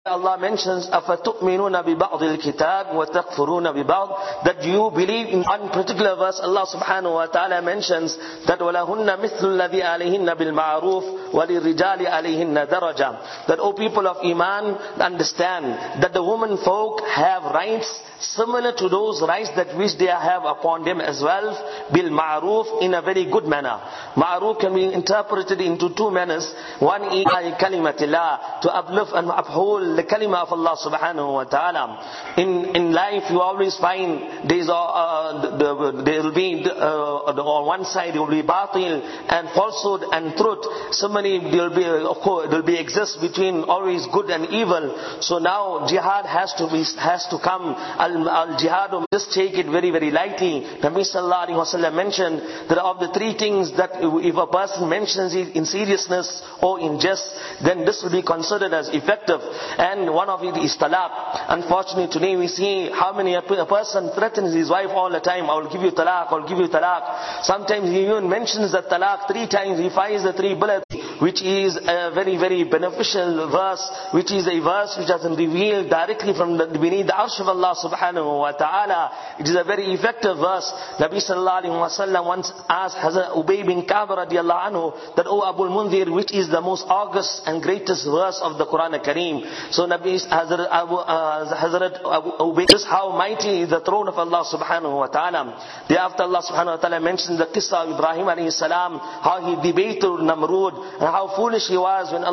Allah mentions, أَفَتُؤْمِنُونَ بِبَعْضِ الْكِتَابِ وَتَكْفُرُونَ بِبَعْضِ, that you believe in one particular verse. Allah subhanahu wa ta'ala mentions that وَلَهُنَّ مِثْلُ الَّذِي عَلَيْهِنَّ بِالْمَعْرُوفِ وَلِلرِّجَالِ عَلَيْهِنَّ دَرَجَةً. That, O people of Iman, understand that the women folk have rights similar to those rights that which they have upon them as well, bil ma'roof, in a very good manner. Ma'roof can be interpreted into two manners. One is kalimatillah, to uplift and uphold the kalima of Allah subhanahu wa ta'ala. In life you always find there will be on one side there will be batil and falsehood and truth. Similarly there will be exist between always good and evil. So now jihad has to come. Al-jihad, just take it very, very lightly. Nabi sallallahu alaihi wasallam mentioned that of the three things that if a person mentions it in seriousness or in jest, then this will be considered as effective. And one of it is talaq. Unfortunately today we see how many a person threatens his wife all the time. I will give you talaq, I will give you talaq. Sometimes he even mentions the talaq 3 times. He fires the 3 bullets, which is a very, very beneficial verse, which is a verse which has been revealed directly from beneath the arsh of Allah subhanahu wa ta'ala. It is a very effective verse. Nabi sallallahu alaihi wasallam once asked Hazrat Ubay bin Ka'b radiyallahu anhu that, O Abu al-Mundhir, which is the most august and greatest verse of the Quran al-Kareem? So Hazrat Ubay, this how mighty is the throne of Allah subhanahu wa ta'ala. Thereafter Allah subhanahu wa ta'ala mentions the qissa of Ibrahim alayhi salam, how he debated Namrud, and how foolish he was when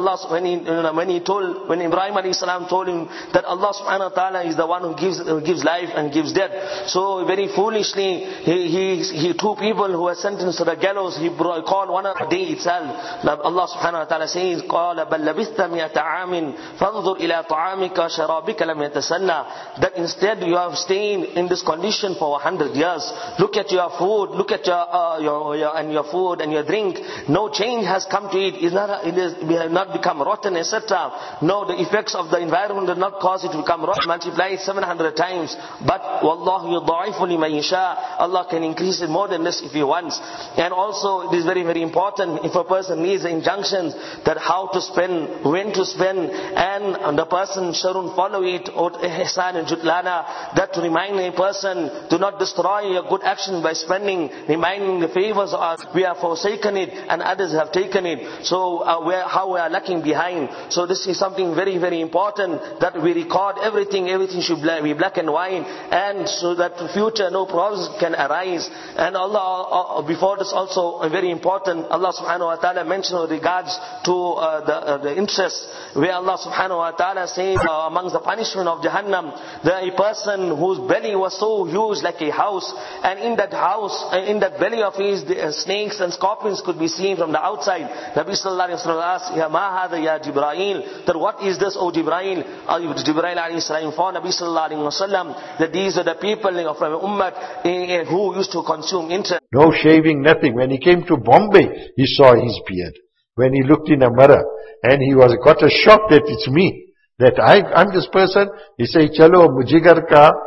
Ibrahim alayhi salam told him that Allah subhanahu wa ta'ala is the one who gives life and gives death. So very foolishly, he two people who were sentenced to the gallows, he called one a day itself. Allah subhanahu wa ta'ala says, قَالَ بَلْ لَبِثْتَ مِئَةَ عَامٍ فَانظُرْ إِلَىٰ طَعَامِكَ وَشَرَابِكَ لَمْ يَتَسَنَّى. That instead you have stayed in this condition for 100 years. Look at your food, look at your food and your drink. No change has come to it. We have not become rotten, etc. No, the effects of the environment did not cause it to become rotten. Multiply it 700 times. But Wallahu yudha'ifu liman yasha. Allah can increase it more than this if He wants. And also it is very, very important, if a person needs injunctions that how to spend, when to spend, and the person shouldn't follow it, or ihsan and jutlana, that to remind a person, do not destroy your good action by spending, reminding the favors are, we have forsaken it and others have taken it. So how we are lacking behind. So this is something very, very important, that we record everything should be black and white, and so that in future no problems can arise. And Allah, before this also very important, Allah subhanahu wa ta'ala mentioned with regards to the interest, where Allah subhanahu wa ta'ala says amongst the punishment of Jahannam, that a person whose belly was so huge like a house, and in that house, in that belly of his, the snakes and scorpions could be seen from the outside. Nabi sallallahu alaihi wasallam asked, Ya ma hadha ya Jibreel, that what is this, O Jibreel? Jibreel alayhi salam for Nabi sallallahu alaihi wasallam, that these are the people of our ummah who used to consume interest. No shaving, nothing. When he came to Bombay, he saw his beard. When he looked in a mirror, and he got a shock that it's me, that I'm this person. He said, Chalo, jigar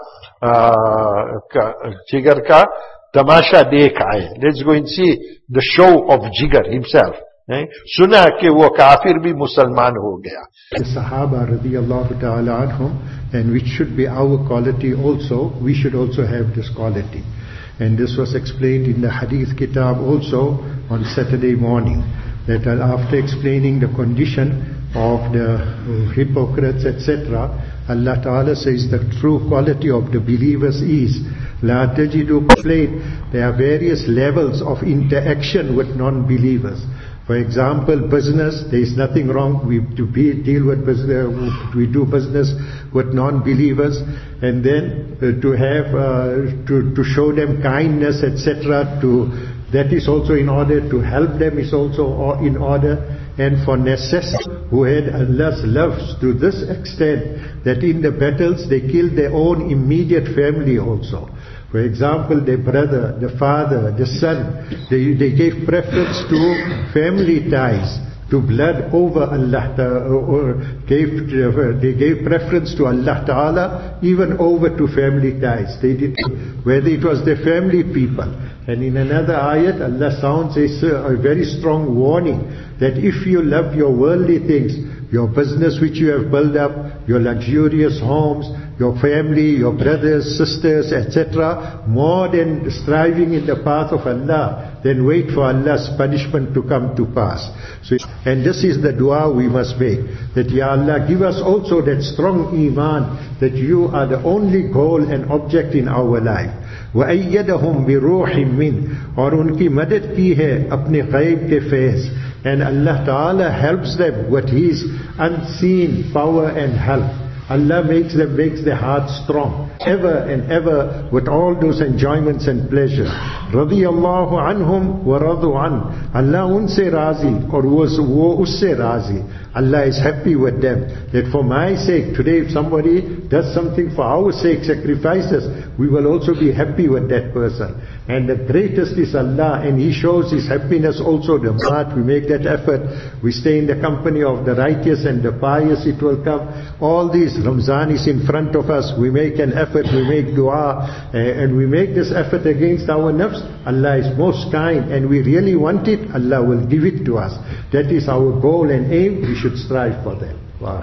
ka tamasha dekh aaye. Let's go and see the show of Jigar himself. Suna ke wo kafir bhi Musalman ho gaya. The Sahaba radiyallahu ta'ala anhum, and which should be our quality also, we should also have this quality. And this was explained in the Hadith Kitab also on Saturday morning, that after explaining the condition of the hypocrites, etc., Allah Ta'ala says the true quality of the believers is La tajidu complain. There are various levels of interaction with non-believers. For example, business, there is nothing wrong. We deal with business, we do business with non-believers, and then to show them kindness, etc. That is also in order. To help them is also in order. And for necessity, who had Allah's love to this extent that in the battles they killed their own immediate family also. For example, their brother, the father, the son, they gave preference to family ties, to blood over Allah, they gave preference to Allah Ta'ala even over to family ties. They did, whether it was their family people. And in another ayat, Allah sounds a very strong warning that if you love your worldly things, your business which you have built up, your luxurious homes, your family, your brothers, sisters, etc., more than striving in the path of Allah, then wait for Allah's punishment to come to pass. So, and this is the dua we must make, that Ya Allah, give us also that strong iman, that you are the only goal and object in our life. وَأَيَّدَهُمْ بِرُوحٍ مِّنْ, और उनकी मदद की है अपने गैब के फैज़, and Allah Ta'ala helps them with His unseen power and help. Allah makes their hearts strong, ever and ever, with all those enjoyments and pleasure. Radiyallahu anhum wa radu an. Allah unse razi, or wo usse razi. Allah is happy with them. That for my sake, today if somebody does something for our sake, sacrifices, we will also be happy with that person. And the greatest is Allah, and He shows His happiness also the heart. We make that effort. We stay in the company of the righteous and the pious, it will come. All these, Ramzan is in front of us. We make an effort, we make dua, and we make this effort against our nafs. Allah is most kind, and we really want it, Allah will give it to us. That is our goal and aim. We should strive for that.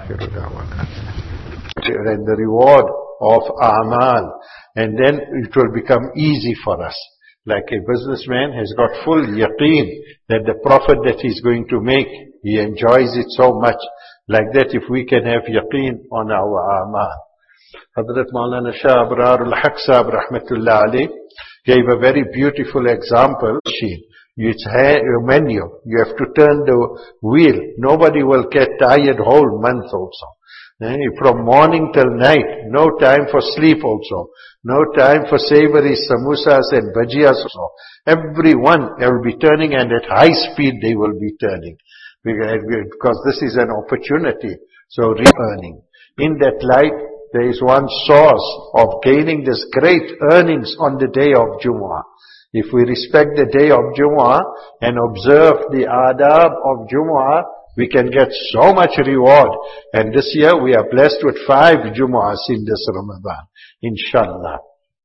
And the reward of A'mal, and then it will become easy for us. Like a businessman has got full yaqeen that the profit that he's going to make, he enjoys it so much. Like that, if we can have yaqeen on our A'mal. Hazrat Maulana Shah Abrar al-Haq Sahib Rahmatullah Alayh gave a very beautiful example. It's a menu. You have to turn the wheel. Nobody will get tired whole month also. From morning till night, no time for sleep also. No time for savory samosas and bhajiyas also. Everyone will be turning, and at high speed they will be turning. Because this is an opportunity. So re-earning. In that light, there is one source of gaining this great earnings on the day of Jumu'ah. If we respect the day of Jumu'ah and observe the adab of Jumu'ah, we can get so much reward. And this year we are blessed with 5 Jumu'ahs in this Ramadan, inshallah.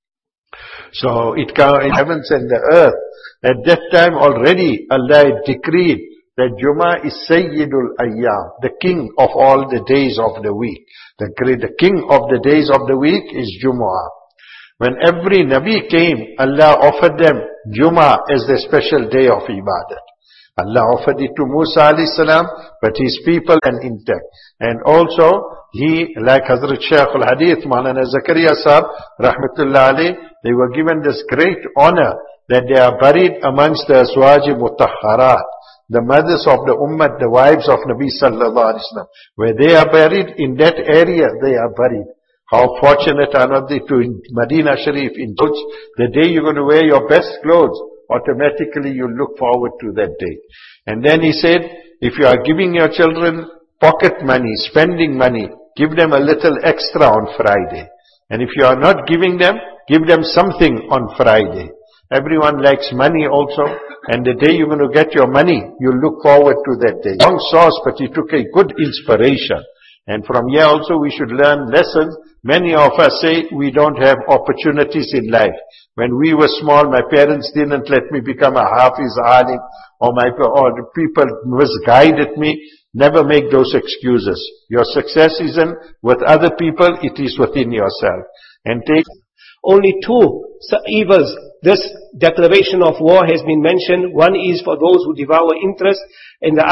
So it comes in heavens and the earth. At that time already Allah had decreed that Jumu'ah is Sayyidul Ayyam, the king of all the days of the week. The king of the days of the week is Jumu'ah. When every Nabi came, Allah offered them Jumu'ah as their special day of ibadat. Allah offered it to Musa alayhi salam, but his people and intact. And also, he, like Hazrat Shaykh al-Hadith, Maulana Zakaria Sahib, Rahmatullah alayh, they were given this great honor that they are buried amongst the Azwaji Mutahharat, the mothers of the Ummah, the wives of Nabi Sallallahu Alaihi Wasallam. Where they are buried, in that area they are buried. How fortunate are not they to in Medina Sharif, in Quds, the day you're going to wear your best clothes, automatically you look forward to that day. And then he said, if you are giving your children pocket money, spending money, give them a little extra on Friday. And if you are not giving them, give them something on Friday. Everyone likes money also, and the day you're going to get your money, you look forward to that day. Long source, but he took a good inspiration. And from here also we should learn lessons. Many of us say we don't have opportunities in life. When we were small, my parents didn't let me become a Hafiz Alim, or the people misguided me. Never make those excuses. Your success isn't with other people, it is within yourself. And take only 2 evils. This declaration of war has been mentioned. One is for those who devour interest, and the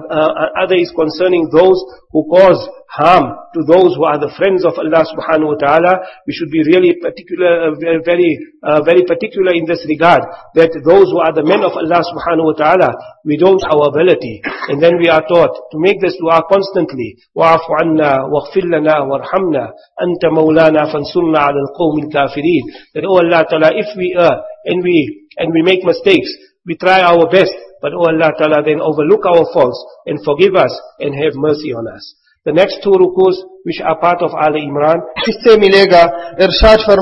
other is concerning those who cause harm to those who are the friends of Allah subhanahu wa ta'ala. We should be really particular, very particular in this regard, that those who are the men of Allah subhanahu wa ta'ala, we don't our ability. And then we are taught to make this dua constantly. وَعَفُ عَنَّا وَاغْفِرْ لَنَا وَارْحَمْنَا أَنْتَ مَوْلَانَا فَانْصُرْنَا عَلَى الْقَوْمِ الْكَافِرِينَ. That, oh Allah Ta'ala, if we err and we make mistakes, we try our best, but oh Allah Ta'ala, then overlook our faults and forgive us and have mercy on us. The next 2 rukus, which are part of Al Imran,